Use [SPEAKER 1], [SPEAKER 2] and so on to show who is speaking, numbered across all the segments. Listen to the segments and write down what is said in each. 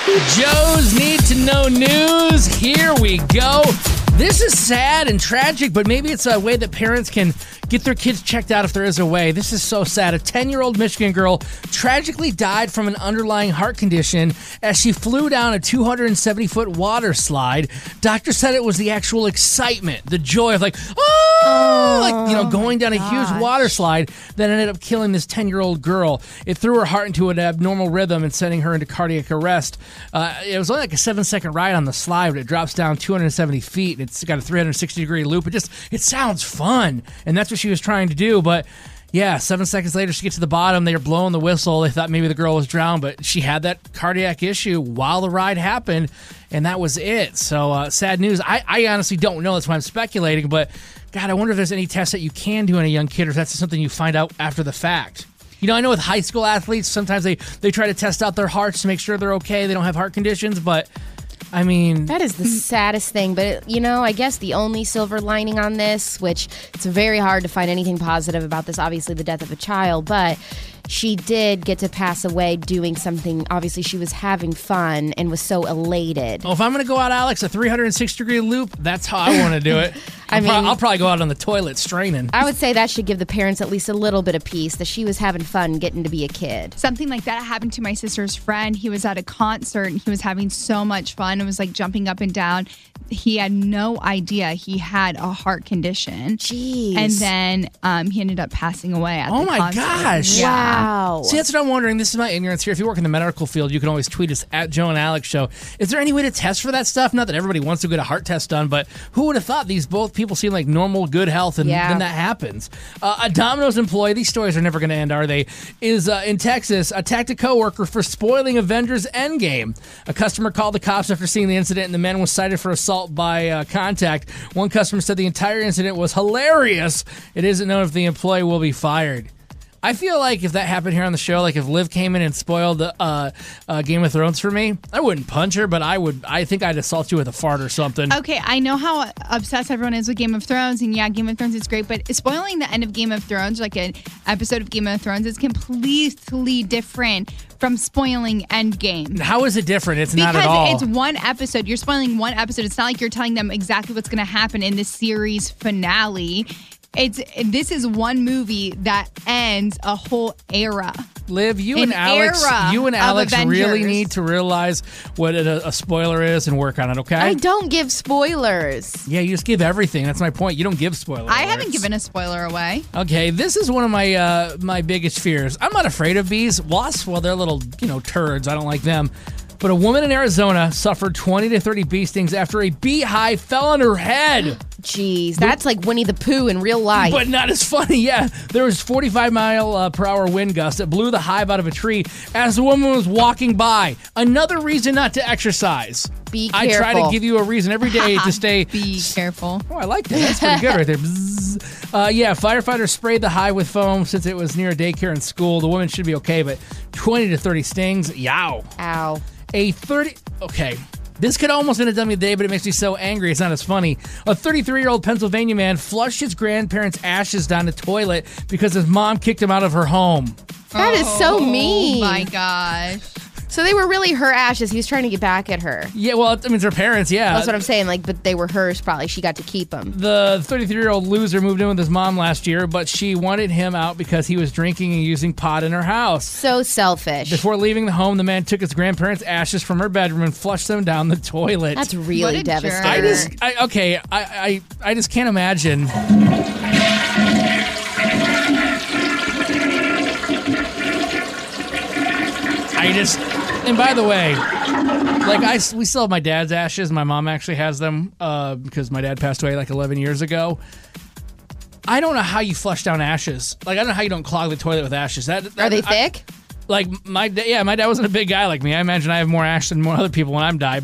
[SPEAKER 1] Joe's Need to Know News. Here we go. This is sad and tragic, but maybe it's a way that parents can get their kids checked out if there is a way. This is so sad. A 10-year-old Michigan girl tragically died from an underlying heart condition as she flew down a 270-foot water slide. Doctors said it was the actual excitement, the joy of going down a huge water slide that ended up killing this 10-year-old girl. It threw her heart into an abnormal rhythm and sending her into cardiac arrest. It was only like a 7-second ride on the slide, but it drops down 270 feet. And it's got a 360-degree loop. It sounds fun, and that's what she was trying to do. But yeah, 7 seconds later, she gets to the bottom. They were blowing the whistle. They thought maybe the girl was drowned, but she had that cardiac issue while the ride happened, and that was it. So sad news. I honestly don't know. That's why I'm speculating. But God, I wonder if there's any tests that you can do on a young kid, or if that's something you find out after the fact. You know, I know with high school athletes, sometimes they try to test out their hearts to make sure they're okay. They don't have heart conditions, but I mean,
[SPEAKER 2] that is the saddest thing. But, I guess the only silver lining on this, which it's very hard to find anything positive about this, obviously the death of a child, but she did get to pass away doing something. Obviously, she was having fun and was so elated.
[SPEAKER 1] Well, if I'm going to go out, Alex, a 360-degree loop, that's how I want to do it. I'll probably go out on the toilet straining.
[SPEAKER 2] I would say that should give the parents at least a little bit of peace that she was having fun getting to be a kid.
[SPEAKER 3] Something like that happened to my sister's friend. He was at a concert and he was having so much fun. It was like jumping up and down. He had no idea he had a heart condition.
[SPEAKER 2] Jeez.
[SPEAKER 3] And then he ended up passing away at the concert.
[SPEAKER 1] Oh my gosh.
[SPEAKER 3] Yeah.
[SPEAKER 2] Wow.
[SPEAKER 1] See, that's what I'm wondering. This is my ignorance here. If you work in the medical field, you can always tweet us at Joe and Alex Show. Is there any way to test for that stuff? Not that everybody wants to get a heart test done, but who would have thought these both people seem like normal, good health, and then that happens? A Domino's employee, these stories are never going to end, are they, is in Texas, attacked a coworker for spoiling Avengers Endgame. A customer called the cops after seeing the incident, and the man was cited for assault by contact. One customer said the entire incident was hilarious. It isn't known if the employee will be fired. I feel like if that happened here on the show, like if Liv came in and spoiled Game of Thrones for me, I wouldn't punch her, but I think I'd assault you with a fart or something.
[SPEAKER 3] Okay, I know how obsessed everyone is with Game of Thrones, and yeah, Game of Thrones is great, but spoiling the end of Game of Thrones, like an episode of Game of Thrones, is completely different from spoiling Endgame.
[SPEAKER 1] How is it different? It's not at all.
[SPEAKER 3] Because it's one episode. You're spoiling one episode. It's not like you're telling them exactly what's going to happen in the series finale. This is one movie that ends a whole era.
[SPEAKER 1] Liv, you and Alex really need to realize what a spoiler is and work on it, okay?
[SPEAKER 2] I don't give spoilers.
[SPEAKER 1] Yeah, you just give everything. That's my point. You don't give spoilers.
[SPEAKER 3] I haven't given a spoiler away.
[SPEAKER 1] Okay, this is one of my my biggest fears. I'm not afraid of bees. Wasps, well, they're little, turds. I don't like them. But a woman in Arizona suffered 20 to 30 bee stings after a beehive fell on her head.
[SPEAKER 2] Jeez, that's like Winnie the Pooh in real life.
[SPEAKER 1] But not as funny, yeah. There was 45-mile-per-hour wind gusts that blew the hive out of a tree as the woman was walking by. Another reason not to exercise.
[SPEAKER 2] Be careful.
[SPEAKER 1] I try to give you a reason every day to stay...
[SPEAKER 3] Be careful.
[SPEAKER 1] Oh, I like that. That's pretty good right there. Firefighters sprayed the hive with foam since it was near a daycare and school. The woman should be okay, but 20 to 30 stings, yow.
[SPEAKER 2] Ow.
[SPEAKER 1] Okay. This could almost end a dummy day, but it makes me so angry it's not as funny. A 33-year-old Pennsylvania man flushed his grandparents' ashes down the toilet because his mom kicked him out of her home.
[SPEAKER 2] That is so mean.
[SPEAKER 3] Oh my gosh.
[SPEAKER 2] So they were really her ashes. He was trying to get back at her.
[SPEAKER 1] Yeah, well, I mean, it's her parents, yeah.
[SPEAKER 2] That's what I'm saying. But they were hers probably. She got to keep them.
[SPEAKER 1] The 33-year-old loser moved in with his mom last year, but she wanted him out because he was drinking and using pot in her house.
[SPEAKER 2] So selfish.
[SPEAKER 1] Before leaving the home, the man took his grandparents' ashes from her bedroom and flushed them down the toilet.
[SPEAKER 2] That's really devastating.
[SPEAKER 1] I just can't imagine. And by the way, we still have my dad's ashes. My mom actually has them because my dad passed away 11 years ago. I don't know how you flush down ashes. I don't know how you don't clog the toilet with ashes. Are
[SPEAKER 2] they thick?
[SPEAKER 1] My dad wasn't a big guy like me. I imagine I have more ash than more other people when I'm died, but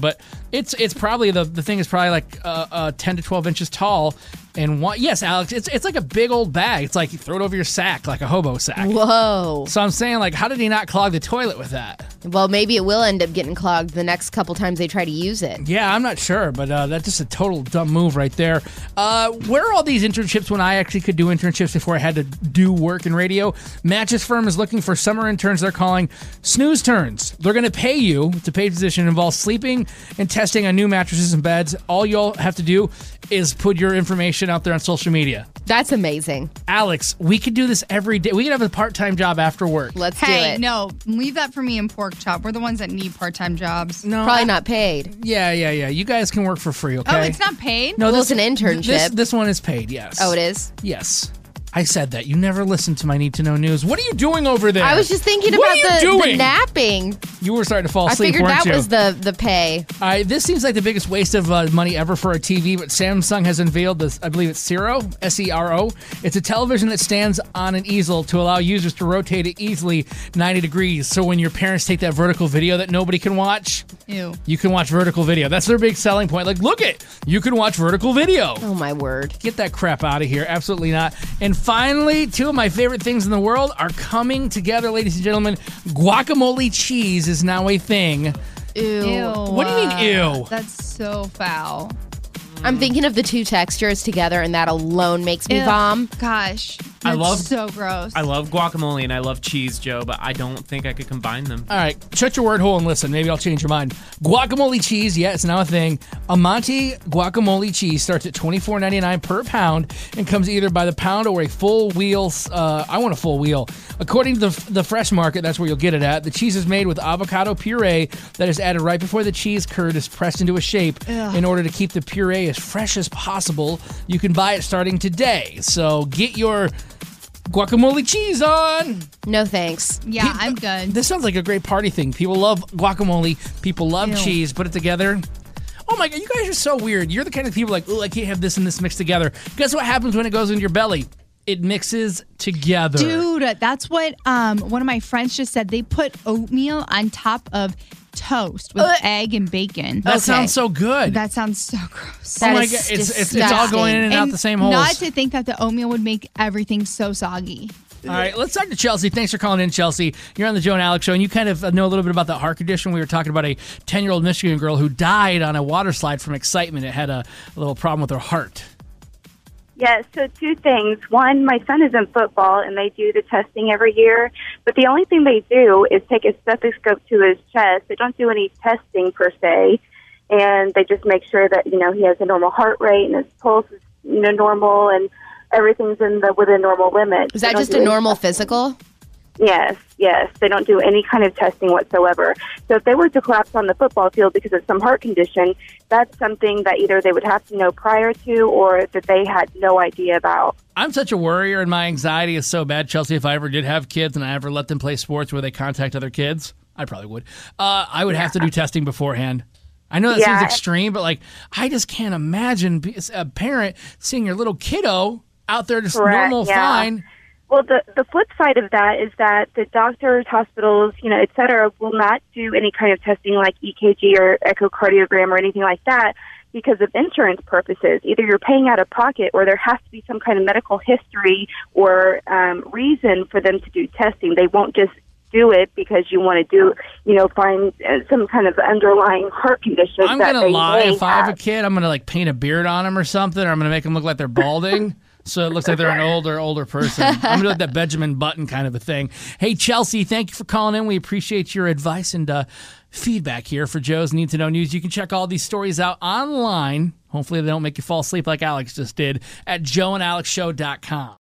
[SPEAKER 1] It's probably the thing is probably like 10 to 12 inches tall. And yes, Alex, it's like a big old bag. It's like you throw it over your sack, like a hobo sack.
[SPEAKER 2] Whoa.
[SPEAKER 1] So I'm saying, like, how did he not clog the toilet with that?
[SPEAKER 2] Well, maybe it will end up getting clogged the next couple times they try to use it.
[SPEAKER 1] Yeah, I'm not sure, but that's just a total dumb move right there. Where are all these internships when I actually could do internships before I had to do work in radio? Mattress Firm is looking for summer interns they're calling snooze turns. They're going to pay you. It's a paid position. It involves sleeping and testing on new mattresses and beds. All you'll have to do is put your information out there on social media.
[SPEAKER 2] That's amazing.
[SPEAKER 1] Alex, we could do this every day. We could have a part-time job after work.
[SPEAKER 2] Let's do
[SPEAKER 3] Hey,
[SPEAKER 2] it.
[SPEAKER 3] no, leave that for me and Pork Chop. We're the ones that need part-time jobs.
[SPEAKER 1] No,
[SPEAKER 2] Probably not paid.
[SPEAKER 1] Yeah. You guys can work for free, okay?
[SPEAKER 3] Oh, it's not paid?
[SPEAKER 1] No,
[SPEAKER 2] Well, it's an internship.
[SPEAKER 1] This one is paid, yes.
[SPEAKER 2] Oh, it is?
[SPEAKER 1] Yes. I said that. You never listened to my Need to Know News. What are you doing over there?
[SPEAKER 2] I was just thinking
[SPEAKER 1] What
[SPEAKER 2] about
[SPEAKER 1] are you
[SPEAKER 2] the
[SPEAKER 1] doing?
[SPEAKER 2] napping.
[SPEAKER 1] You were starting to fall
[SPEAKER 2] I
[SPEAKER 1] asleep,
[SPEAKER 2] figured
[SPEAKER 1] weren't
[SPEAKER 2] that
[SPEAKER 1] you?
[SPEAKER 2] was the pay.
[SPEAKER 1] This seems like the biggest waste of money ever for a TV, but Samsung has unveiled this, I believe it's Sero, S-E-R-O. It's a television that stands on an easel to allow users to rotate it easily 90 degrees. So when your parents take that vertical video that nobody can watch,
[SPEAKER 3] Ew.
[SPEAKER 1] you can watch vertical video. That's their big selling point. Like, look it, you can watch vertical video.
[SPEAKER 2] Oh, my word.
[SPEAKER 1] Get that crap out of here. Absolutely not. And finally, two of my favorite things in the world are coming together, ladies and gentlemen. Guacamole cheese is now a thing.
[SPEAKER 2] Ew.
[SPEAKER 1] What do you mean, ew?
[SPEAKER 3] That's so foul.
[SPEAKER 2] I'm thinking of the two textures together, and that alone makes me
[SPEAKER 3] Ew.
[SPEAKER 2] vom.
[SPEAKER 3] Gosh.
[SPEAKER 4] I
[SPEAKER 3] That's
[SPEAKER 4] love-
[SPEAKER 3] so gross.
[SPEAKER 4] I love guacamole and I love cheese, Joe, but I don't think I could combine them.
[SPEAKER 1] All right, shut your word hole and listen. Maybe I'll change your mind. Guacamole cheese, yeah, it's now a thing. Amonte guacamole cheese starts at $24.99 per pound and comes either by the pound or a full wheel. I want a full wheel. According to the Fresh Market, that's where you'll get it at. The cheese is made with avocado puree that is added right before the cheese curd is pressed into a shape in order to keep the puree as fresh as possible. You can buy it starting today. So get your guacamole cheese on.
[SPEAKER 2] No thanks.
[SPEAKER 3] yeah, I'm good.
[SPEAKER 1] This sounds like a great party thing. People love guacamole. People love
[SPEAKER 3] Ew.
[SPEAKER 1] cheese. Put it together. Oh my God, you guys are so weird. You're the kind of people like, oh, I can't have this and this mixed together. Guess what happens when it goes into your belly? It mixes together.
[SPEAKER 3] Dude, that's what one of my friends just said. They put oatmeal on top of toast with egg and bacon.
[SPEAKER 1] That sounds so good.
[SPEAKER 3] That sounds so gross.
[SPEAKER 1] oh
[SPEAKER 2] That
[SPEAKER 1] my
[SPEAKER 2] is
[SPEAKER 1] God, it's all going in and out the same holes.
[SPEAKER 3] Not to think that the oatmeal would make everything so soggy.
[SPEAKER 1] All right, let's talk to Chelsea. Thanks for calling in, Chelsea. You're on the Joe and Alex Show, and you kind of know a little bit about that heart condition. We were talking about a 10-year-old Michigan girl who died on a water slide from excitement. It had a little problem with her heart.
[SPEAKER 5] Yeah, so two things. One, my son is in football, and they do the testing every year. But the only thing they do is take a stethoscope to his chest. They don't do any testing per se, and they just make sure that, you know, he has a normal heart rate and his pulse is, you know, normal, and everything's within normal limits.
[SPEAKER 2] Is
[SPEAKER 5] They
[SPEAKER 2] that
[SPEAKER 5] don't
[SPEAKER 2] just
[SPEAKER 5] do
[SPEAKER 2] a
[SPEAKER 5] any
[SPEAKER 2] normal
[SPEAKER 5] testing.
[SPEAKER 2] physical?
[SPEAKER 5] Yes. They don't do any kind of testing whatsoever. So if they were to collapse on the football field because of some heart condition, that's something that either they would have to know prior to or that they had no idea about.
[SPEAKER 1] I'm such a worrier, and my anxiety is so bad, Chelsea. If I ever did have kids and I ever let them play sports where they contact other kids, I probably would. I would have to do testing beforehand. I know that seems extreme, but like I just can't imagine a parent seeing your little kiddo out there just
[SPEAKER 5] Correct,
[SPEAKER 1] normal,
[SPEAKER 5] yeah.
[SPEAKER 1] fine.
[SPEAKER 5] Well, the flip side of that is that the doctors, hospitals, you know, et cetera, will not do any kind of testing like EKG or echocardiogram or anything like that because of insurance purposes. Either you're paying out of pocket or there has to be some kind of medical history or reason for them to do testing. They won't just do it because you want to find some kind of underlying heart condition.
[SPEAKER 1] I'm going to lie. If I have a kid, I'm going to like paint a beard on them or something, or I'm going to make them look like they're balding. So it looks like they're an older person. I'm going to do like that Benjamin Button kind of a thing. Hey, Chelsea, thank you for calling in. We appreciate your advice and feedback here for Joe's Need to Know News. You can check all these stories out online. Hopefully they don't make you fall asleep like Alex just did at joeandalexshow.com.